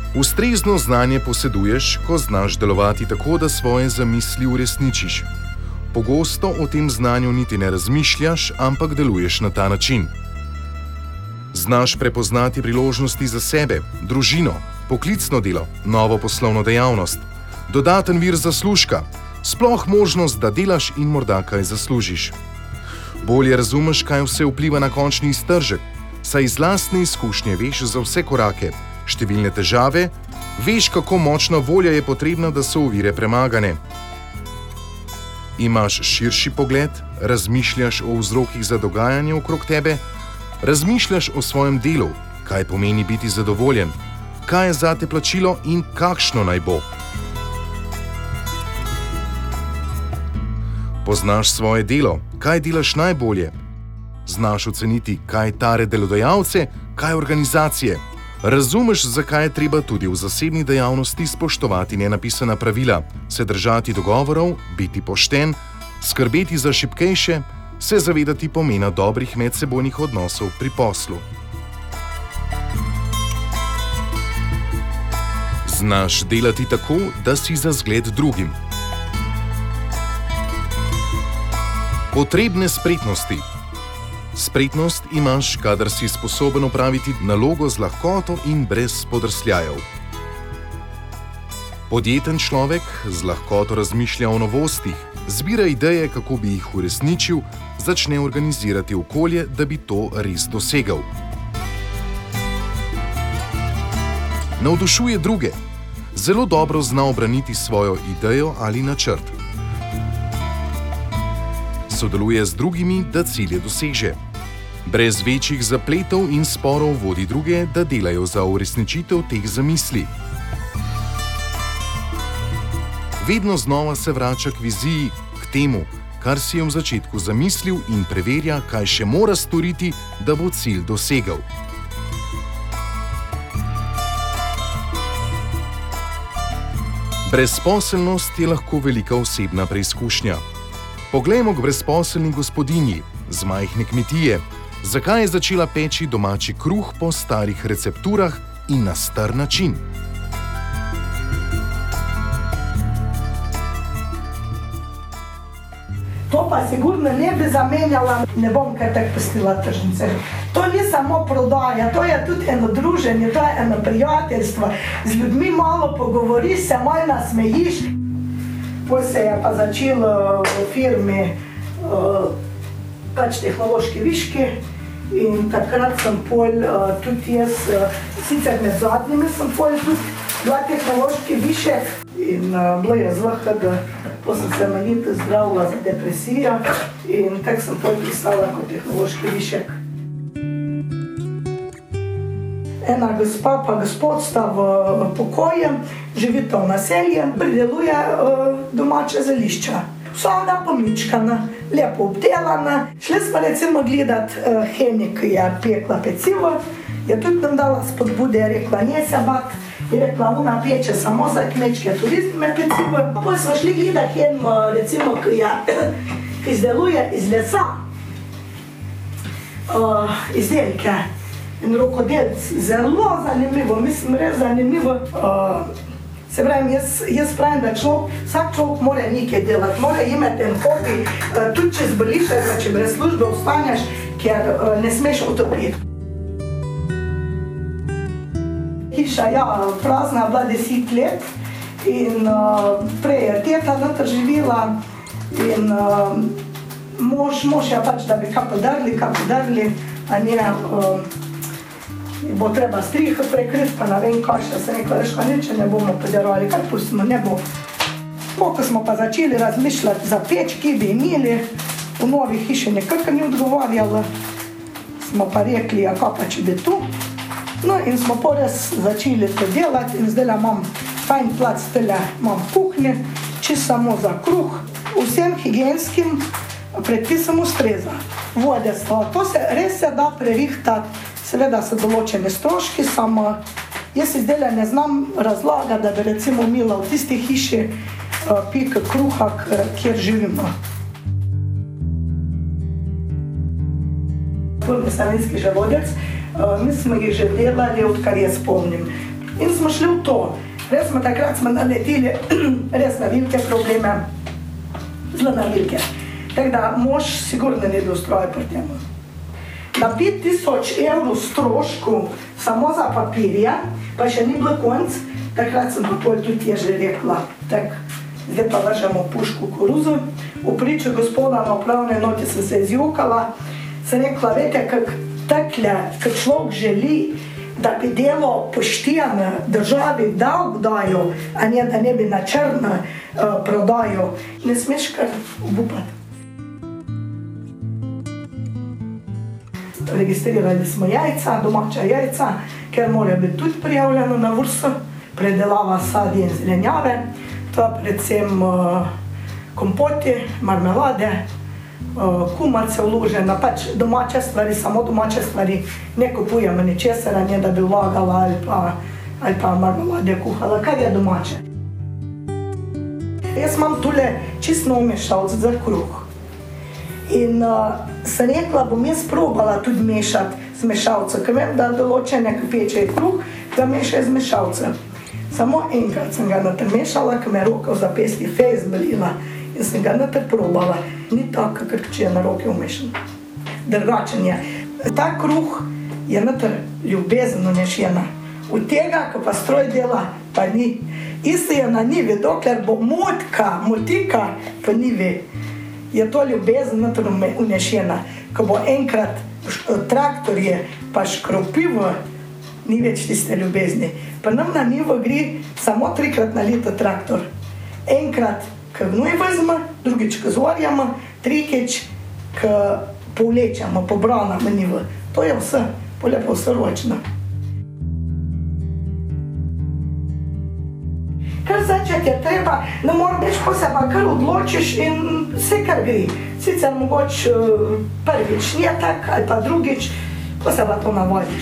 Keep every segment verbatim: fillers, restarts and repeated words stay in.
Ustrezno znanje poseduješ, ko znaš delovati tako, da svoje zamisli uresničiš. Pogosto o tem znanju niti ne razmišljaš, ampak deluješ na ta način. Znaš prepoznati priložnosti za sebe, družino, poklicno delo, novo poslovno dejavnost, dodaten vir zaslužka, sploh možnost, da delaš in morda kaj zaslužiš. Bolje razumeš, kaj vse vpliva na končni iztržek, saj iz lastne izkušnje veš za vse korake, številne težave, veš, kako močna volja je potrebna, da so ovire premagane. Imaš širši pogled, razmišljaš o vzrokih za dogajanje okrog tebe, razmišljaš o svojem delu, kaj pomeni biti zadovoljen, kaj je zate plačilo in kakšno naj bo. Poznaš svoje delo, kaj delaš najbolje. Znaš oceniti, kaj tare delodajalce, kaj organizacije. Razumeš, zakaj je treba tudi v zasebni dejavnosti spoštovati nenapisana pravila, se držati dogovorov, biti pošten, skrbeti za šibkejše, se zavedati pomena dobrih medsebojnih odnosov pri poslu. Znaš delati tako, da si za zgled drugim. Potrebne spretnosti. Spretnost imaš, kadar si sposoben opraviti nalogo z lahkoto in brez spodrsljajev. Podjeten človek z lahkoto razmišlja o novostih, zbira ideje, kako bi jih uresničil, začne organizirati okolje, da bi to res dosegel. Navdušuje druge. Zelo dobro zna obraniti svojo idejo ali načrt. Sodeluje z drugimi, da cilje doseže. Brez večjih zapletov in sporov vodi druge, da delajo za uresničitev teh zamisli. Vedno znova se vrača k viziji, k temu, kar si je v začetku zamislil in preverja, kaj še mora storiti, da bo cilj dosegel. Brezposelnost je lahko velika osebna preizkušnja. Poglejmo k brezposelni gospodinji z majhne kmetije, zakaj je začela peči domači kruh po starih recepturah in na star način. To pa sigurno ne bi zamenjala, ne bom kar tak pustila tržnice. To ni samo prodaja, to je tudi eno druženje, to je eno prijateljstvo. Z ljudmi malo pogovoriš, se malo nasmejiš. Potem se je pa začelo v firmi uh, pač tehnološki viški in takrat sem pol uh, tudi jaz, uh, sicer med zadnjimi sem pol tudi bila tehnološki višek in uh, bilo je zelo hada. Potem sem se manjito zdravila za depresijo in tako sem pol pristala kot tehnološki višek. Ena gospa pa gospod sta v pokoju, živita v naselju, prideluje uh, domače zelišča. Vsega pomičkana, lepo obdelana. Šli smo recimo gledat uh, Heni, ki je pekla pecivo, je tudi nam dala spodbude, je rekla, ne se bat, je rekla, ona peče samo za kmečke turizme pecivo. Potem smo šli gledat Heni, recimo, ki, je, ki izdeluje iz lesa uh, izdelke. In rokodelc, zelo zanimivo, mislim, res zanimivo. Uh, se pravim, jaz, jaz pravim, da človek, vsak človek mora nekaj delati, mora imeti en hobi, uh, tudi če zboliš, če brez službe ostaneš, ker uh, ne smeš utopiti. Hiša, ja, prazna bila deset let in uh, prej je teta noter živela in uh, mož, mož je pač, da bi kaj podarili, kaj podarili, a ne... Uh, bo treba striho prekriti, pa ne vem kaj še, se nekaj reška niče ne bomo podarali, kaj pustimo, ne bo. Ko smo pa začeli razmišljati za peč, ki bi imeli, v novi hiši nekako ni odgovarjala, smo pa rekli, ja kaj pa če bi tu. No in smo pores začeli to delati in zdaj imam fajn plac, tele imam kuhnje, čisto samo za kruh, vsem higienskim predpisom ustreza. Vode stva, to se res se da prerihtati. Seveda so določene stroški, samo jaz izdelja ne znam razlaga, da bi recimo imela v tisti hiši uh, pik kruha, kjer živimo. Polni savinski želodec, uh, mi smo jih že delali, odkar jaz spomnim. In smo šli v to. Res smo takrat smo naletili res na velike probleme, zelo na velike. Tako da mož sigurno ni bil stroj pri temu. Na pet tisoč evrov strošku samo za papirje, pa še ni bilo konc, takrat sem pa pol tudi je že rekla, tak, zdaj pa vržemo pušku koruzo. V priču gospoda na upravne noti sem se izjokala, sem rekla, vete, kak takle, kak človek želi, da bi delo pošteno državi dolg dajo, a ne da ne bi na črno uh, prodajo, ne smeš kar obupati. Registrirali smo jajca, domača jajca, ker mora biti tudi prijavljeno na vrsto, predelava sadje in zelenjave, to predvsem uh, kompoti, marmelade, uh, kumarce vložena, pač domače stvari, samo domače stvari, ne kupujemo ničesar, ne da bi vlagala ali pa, ali pa marmelade kuhala, kar je domače. Jaz imam tule čist nov mešalc za kruh. In uh, sem rekla, bom jaz probala tudi mešati z mešalcem, ker vem, da določene, ki pečejo kruh, ga mešajo z mešalcem. Samo enkrat sem ga noter mešala, ker me je roka v zapestju fejs bolila in sem ga noter probala. Ni tako, kakor če je na roke umešan. Drugačen je. Ta kruh je noter ljubezen vnešena. Od tega, ko pa stroj dela, pa ni. Isto je na njivi, dokler bo motka, motika po njivi, je to ljubezen noter vnešena. Ko bo enkrat traktorje pa škropivo, ni več tiste ljubezni. Pa nam na njivo gre samo trikrat na leto traktor. Enkrat, ko gnoj vzme, drugič, ko zorjamo, trikič, ko povlečemo, pobranamo njivo. To je vse, pole pa vse ročno. Kar začeti je treba, ne mora več ko se pa kar odločiš in vse kar gre. Sicer mogoče prvič nije tak, ali pa drugič, ko se pa to navodiš.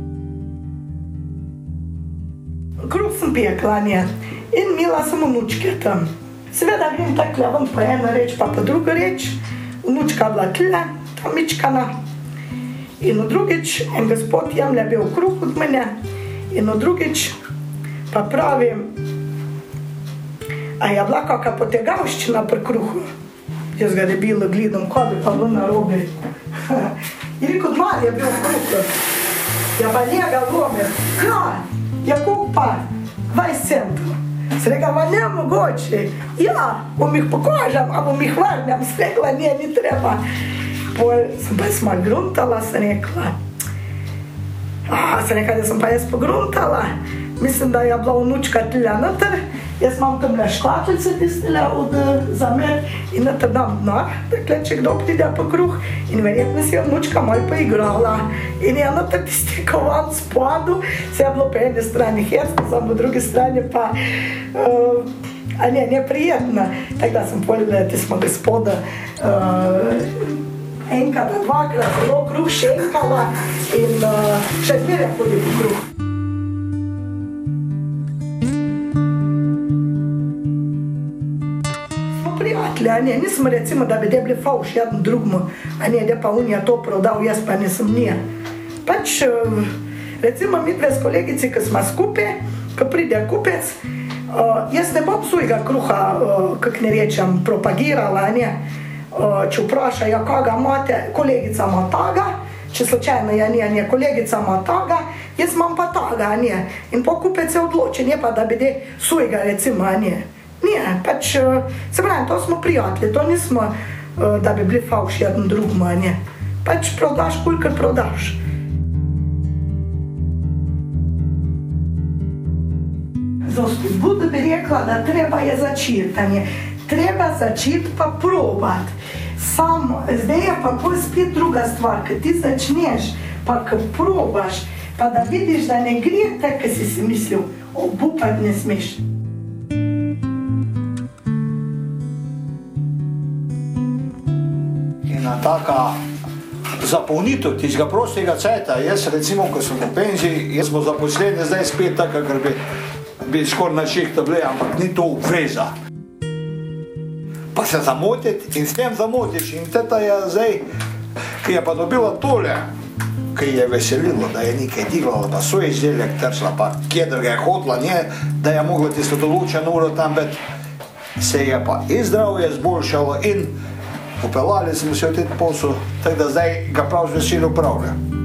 Kruh sem pekla, ne, in imela sem vnučke tam. Seveda grem takle ven pa ena reč, pa pa druga reč. Vnučka bila tle, tam mičkana. In drugič, en gospod jemlje bil kruh od mene. In drugič, pa pravim, a je bila kakva potegavščina pri kruhu? Jaz ga debilo gledam, kaj bi pa bilo narobe. Je rekel, dmar je bil kruh. Ja pa njega lomir. Kaj? Ja koliko pa? dvajset centov. Se rekla, ma ne mogoče. Ja, bom jih pokažem, a bom jih vrnem. Se rekla, nije, ni treba. Pol sem pa sma gruntala, sem rekla. A, sem rekla, da sem pa jaz pogruntala. Mislim, da je bila vnučka tle noter. Jaz imam tam le škatlice tistele od zamer in noter dam denar, takle, če kdo pride po kruh. In verjetno si je vnučka malo poigrala. In je noter tisti kovan spadu, se je bilo po eni strani hecno, samo po drugi strani pa uh, a ne, neprijetno. Tako da sem pol, tismo gospoda uh, enkrat, dvakrat zelo kruh šenkala in uh, še zmeraj hodi po kruh. Prijatelji, a ne, nismo recimo, da bi debli favš jedan drugmu, a ne, da pa on je to prodal, jaz pa nisem nije. Pač, recimo, mi dve s kolegici, ko smo skupaj, ko pride kupec, uh, jaz ne bom svojega kruha, uh, kak ne rečem, propagirala, a ne, uh, če vpraša, ja, koga imate, kolegica ima taga, če slučajno je ne, ne, kolegica ima taga, jaz imam pa taga, a ne, in po kupec se odloči, ne pa, da bi de svojega, recimo, a ne. Nije, pač, se pravim, to smo prijatelji, to nismo, da bi bili favš jedan drugmu, a ne. Pač prodaš, kolikor prodaš. Za spodbudo bi rekla, da treba je začitanje. Treba začeti pa probati. Samo, zdaj je pa pol spet druga stvar, ko ti začneš, pa ko probaš, pa da vidiš, da ne gre tako, ko si si mislil, obupati ne smeš. Taka zapolnitev tistega prostega cajta. Jaz recimo, ko sem v penziji, jaz bo zaposleni zdaj spet tako, ker bi, bi skoraj na šihta bili, ampak ni to obveza. Pa se zamotiti in s tem zamotiš. In teta je zdaj, ki je pa dobila tole, ki je veselilo, da je nekaj delala, pa svoj izdelek trsla, pa kjer ga je hotla, ne, da je mogla tisto določeno uro tam biti, se je pa in zdravje zboljšalo in upeljali smo se v tej posel, tako da zdaj ga prav z veseljem upravlja.